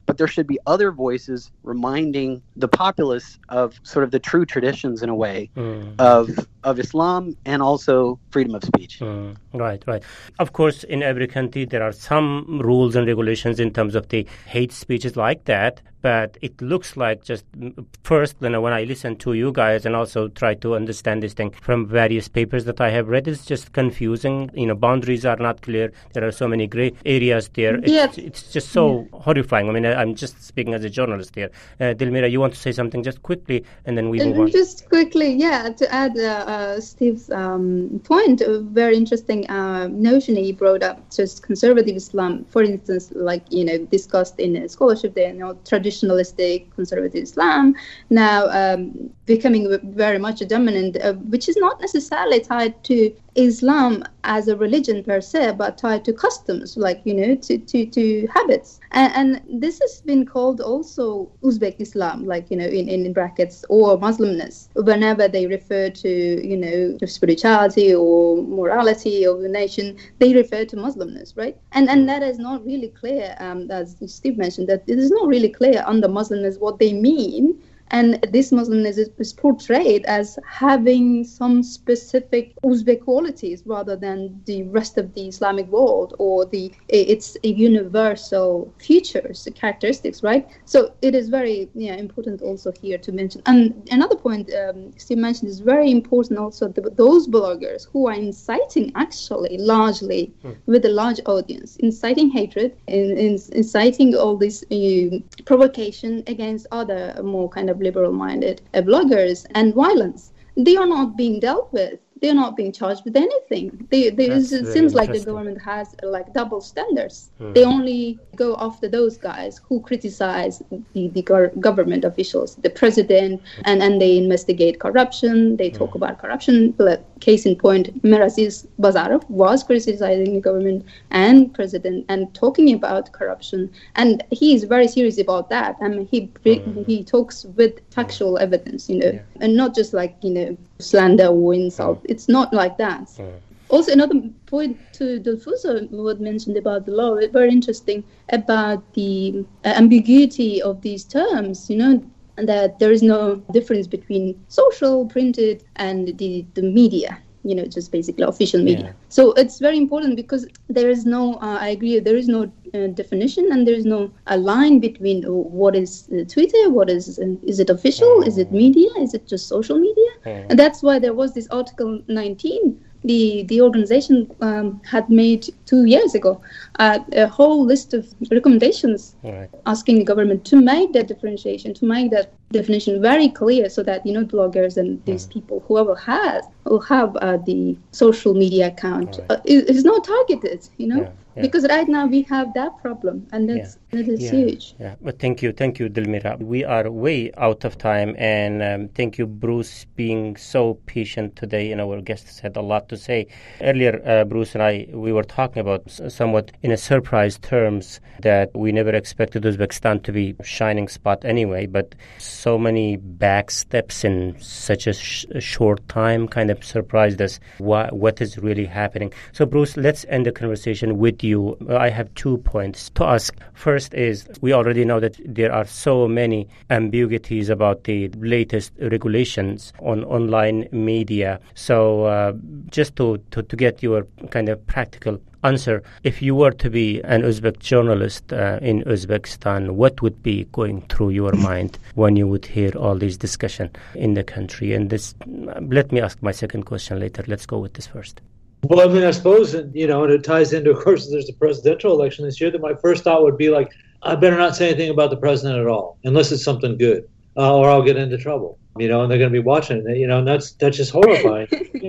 but there should be other voices reminding the populace of sort of the true traditions, in a way, mm. of of Islam and also freedom of speech. Mm. Right, right. Of course, in every country, there are some rules and regulations in terms of the hate speeches like that. But it looks like just first, you know, when I listen to you guys and also try to understand this thing from various papers that I have read, it's just confusing. You know, boundaries are not clear. There are so many gray areas there. It's, yes. it's just so yeah. horrifying. I mean, I'm just speaking as a journalist here. Uh, Dilmira, you want to say something just quickly, and then we move on. Just quickly, yeah, to add uh, uh, Steve's um, point, a very interesting uh, notion he brought up, just conservative Islam, for instance, like, you know, discussed in a scholarship there, you know, traditional Traditionalistic conservative Islam now um, becoming very much a dominant, uh, which is not necessarily tied to Islam as a religion per se, but tied to customs, like, you know, to, to, to habits. And, and this has been called also Uzbek Islam, like, you know, in, in brackets, or Muslimness, whenever they refer to, you know, to spirituality or morality of the nation, they refer to Muslimness, right? And and that is not really clear, um, as Steve mentioned, that it is not really clear under Muslimness what they mean. And this Muslimness is, is portrayed as having some specific Uzbek qualities rather than the rest of the Islamic world, or the its universal features, characteristics, right? So it is very yeah, important also here to mention. And another point um, Steve mentioned is very important also, the, those bloggers who are inciting, actually, largely mm. with a large audience, inciting hatred, in, in, inciting all this uh, provocation against other more kind of liberal-minded uh, bloggers, and violence. They are not being dealt with. They are not being charged with anything. They, they, it seems like the government has uh, like double standards. Hmm. They only go after those guys who criticize the, the go- government officials, the president, and, and they investigate corruption. They talk hmm. about corruption. Case in point, Miraziz Bazarov was criticizing the government and president and talking about corruption. And he is very serious about that. I mean, he hmm. he talks with factual evidence, you know, yeah. and not just like, you know, slander or insult. Hmm. It's not like that. Hmm. Also, another point to Dilfuza what mentioned about the law, very interesting, about the uh, ambiguity of these terms, you know, that there is no difference between social, printed, and the, the media, you know, just basically official media. Yeah. So it's very important because there is no, uh, I agree, there is no uh, definition, and there is no a line between uh, what is uh, Twitter, what is, uh, is it official, is it media, is it just social media? Mm. And that's why there was this Article nineteen, the, the organization um, had made two years ago uh, a whole list of recommendations right. asking the government to make that differentiation, to make that definition very clear, so that, you know, bloggers and these mm. people, whoever has, who have uh, the social media account, right. uh, is, is not targeted, you know. Yeah. Yeah. Because right now we have that problem, and that's, yeah. that is yeah. huge. Yeah, but thank you, thank you, Dilmira. We are way out of time, and um, thank you, Bruce, being so patient today. And our guests had a lot to say. Earlier, uh, Bruce and I, we were talking about somewhat in a surprise terms that we never expected Uzbekistan to be a shining spot anyway, but so many back steps in such a, sh- a short time kind of surprised us. What, what is really happening? So, Bruce, let's end the conversation with you. I have two points to ask. First is, we already know that there are so many ambiguities about the latest regulations on online media. So uh, just to, to, to get your kind of practical answer, if you were to be an Uzbek journalist uh, in Uzbekistan, what would be going through your mind when you would hear all these discussion in the country? And this, let me ask my second question later. Let's go with this first. Well, I mean, I suppose, you know, and it ties into, of course, there's a presidential election this year, that my first thought would be like, I better not say anything about the president at all, unless it's something good, uh, or I'll get into trouble, you know, and they're going to be watching it, you know, and that's that's just horrifying.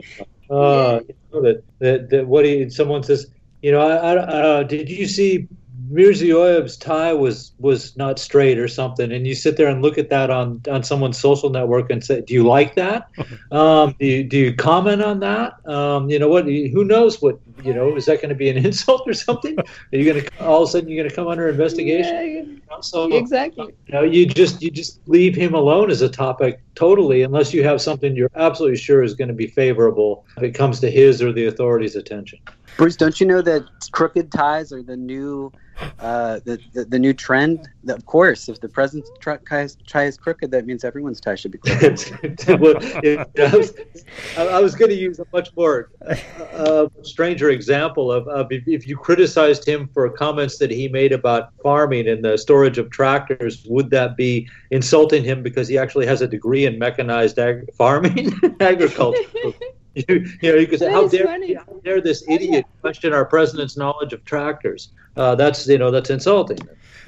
uh, you know, that, that, that what he, someone says, you know, I, I, uh, did you see Mirziyoyev's tie was was not straight or something, and you sit there and look at that on, on someone's social network and say, do you like that? Um, do you, do you comment on that? Um, you know what? Who knows what? You know, is that going to be an insult or something? Are you going to all of a sudden you're going to come under investigation? Yeah, you know, so, exactly. You know, you just you just leave him alone as a topic totally, unless you have something you're absolutely sure is going to be favorable if it comes to his or the authorities' attention. Bruce, don't you know that crooked ties are the new uh, the, the the new trend? Of course, if the president's tie is crooked, that means everyone's tie should be crooked. Well, it, I was, I was going to use a much more uh, stranger example of, of if, if you criticized him for comments that he made about farming and the storage of tractors, would that be insulting him because he actually has a degree in mechanized ag- farming, agriculture? You, you know, you could say, how dare, how dare this idiot question our president's knowledge of tractors? Uh, that's, you know, that's insulting.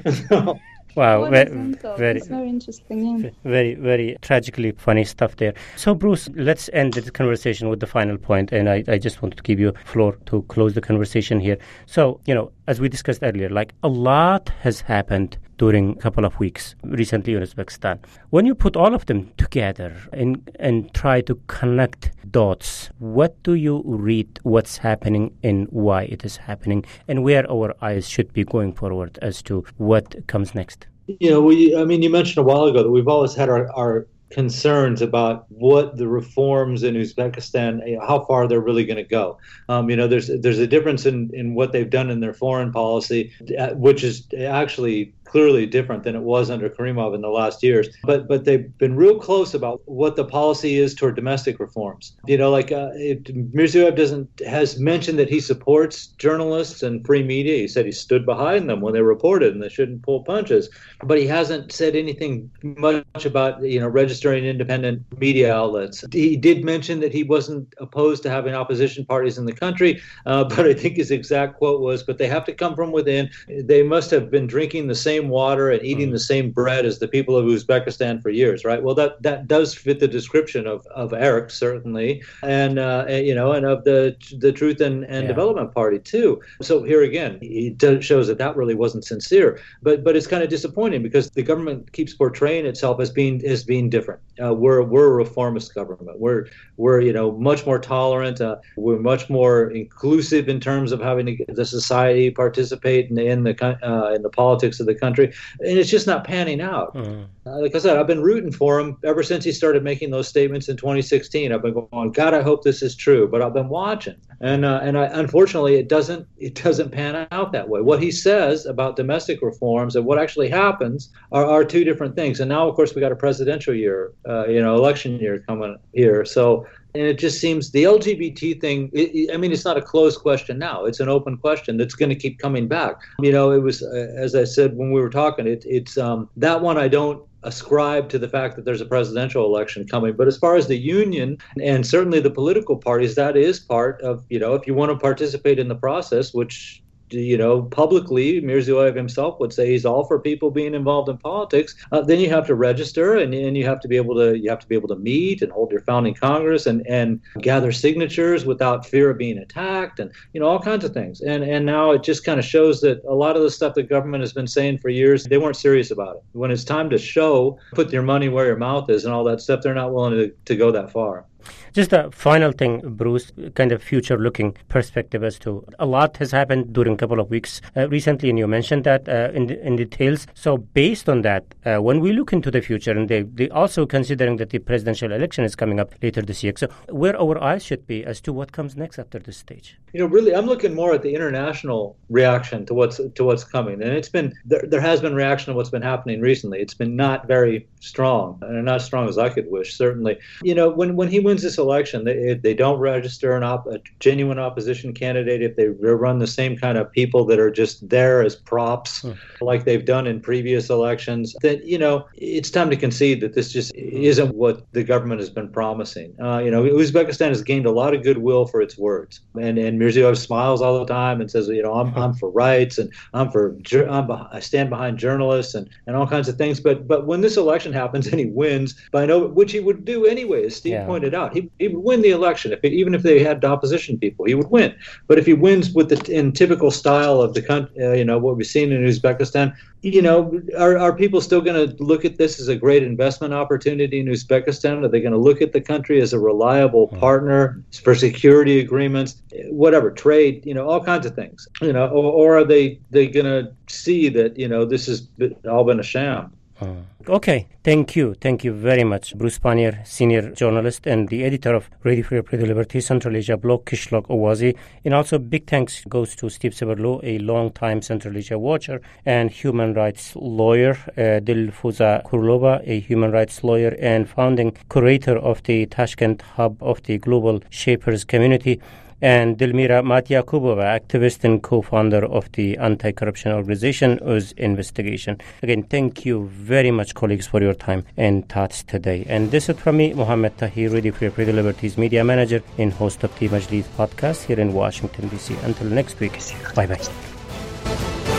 Wow, very, very, it's very interesting. Yeah. Very, very tragically funny stuff there. So, Bruce, let's end the conversation with the final point, and I, I just wanted to give you floor to close the conversation here. So, you know, as we discussed earlier, like a lot has happened during a couple of weeks recently in Uzbekistan. When you put all of them together and and try to connect dots, what do you read what's happening and why it is happening, and where our eyes should be going forward as to what comes next? You know, we, I mean, you mentioned a while ago that we've always had our, our concerns about what the reforms in Uzbekistan, you know, how far they're really going to go. Um, you know, there's there's a difference in, in what they've done in their foreign policy, which is actually clearly different than it was under Karimov in the last years. But but they've been real close about what the policy is toward domestic reforms. You know, like uh, it, Mirziyoyev doesn't has mentioned that he supports journalists and free media. He said he stood behind them when they reported and they shouldn't pull punches. But he hasn't said anything much about, you know, registering independent media outlets. He did mention that he wasn't opposed to having opposition parties in the country, uh, but I think his exact quote was, but they have to come from within. They must have been drinking the same water and eating the same bread as the people of Uzbekistan for years, right? Well, that, that does fit the description of, of Eric, certainly, and, uh, you know, and of the the Truth and, and yeah. Development Party, too. So here again, it does, shows that that really wasn't sincere. But but it's kind of disappointing because the government keeps portraying itself as being as being different. Uh, we're we're a reformist government. We're we're you know much more tolerant. Uh, we're much more inclusive in terms of having the society participate in the in the, uh, in the politics of the country, and it's just not panning out. Mm. Uh, like I said, I've been rooting for him ever since he started making those statements in twenty sixteen. I've been going, God, I hope this is true. But I've been watching, and uh, and I, unfortunately, it doesn't it doesn't pan out that way. What he says about domestic reforms and what actually happens are, are two different things. And now, of course, we got a presidential year, uh, you know, election year coming here. So. And it just seems the L G B T thing, it, it, I mean, it's not a closed question now. It's an open question that's going to keep coming back. You know, it was, uh, as I said when we were talking, it, it's um, that one I don't ascribe to the fact that there's a presidential election coming. But as far as the union and certainly the political parties, that is part of, you know, if you want to participate in the process, which you know, publicly, Mirziyoyev himself would say he's all for people being involved in politics. Uh, then you have to register, and, and you have to be able to you have to be able to meet and hold your founding congress and, and gather signatures without fear of being attacked, and you know all kinds of things. And and now it just kind of shows that a lot of the stuff the government has been saying for years, they weren't serious about it. When it's time to show, put your money where your mouth is, and all that stuff, they're not willing to, to go that far. Just a final thing, Bruce, kind of future-looking perspective as to a lot has happened during a couple of weeks uh, recently, and you mentioned that uh, in, in details. So based on that, uh, when we look into the future, and they, they also considering that the presidential election is coming up later this year, so where our eyes should be as to what comes next after this stage? You know, really, I'm looking more at the international reaction to what's to what's coming, and it's been there. There has been reaction to what's been happening recently. It's been not very strong, and not as strong as I could wish. Certainly, you know, when when he wins this election, they they don't register an op, a genuine opposition candidate. If they run the same kind of people that are just there as props, hmm. like they've done in previous elections, then you know it's time to concede that this just isn't what the government has been promising. Uh, you know, Uzbekistan has gained a lot of goodwill for its words, and and Mirziyoyev smiles all the time and says, you know, I'm I'm for rights and I'm for I'm, I stand behind journalists and, and all kinds of things. But but when this election happens and he wins by no, which he would do anyway, as Steve yeah. pointed out, he he would win the election if it, even if they had opposition people, he would win. But if he wins with the in typical style of the country, uh, you know, what we've seen in Uzbekistan, you know, are are people still going to look at this as a great investment opportunity in Uzbekistan? Are they going to look at the country as a reliable partner for security agreements, whatever, trade, you know, all kinds of things, you know, or, or are they they going to see that, you know, this has all been a sham? Uh, okay, thank you. Thank you very much. Bruce Pannier, senior journalist and the editor of Radio Free Europe, Radio Liberty, Central Asia blog, Kishlock Owazi. And also big thanks goes to Steve Seberlu, a long-time Central Asia watcher and human rights lawyer, uh, Dilfuza Kurlova, a human rights lawyer and founding curator of the Tashkent hub of the Global Shapers community, and Dilmira Matyakubova, activist and co-founder of the anti-corruption organization Uz Investigation. Again, thank you very much, colleagues, for your time and thoughts today. And this is from me, Mohammed Tahir, Radio Free Radio Liberty's media manager and host of the Majlis podcast here in Washington, D C. Until next week, bye-bye.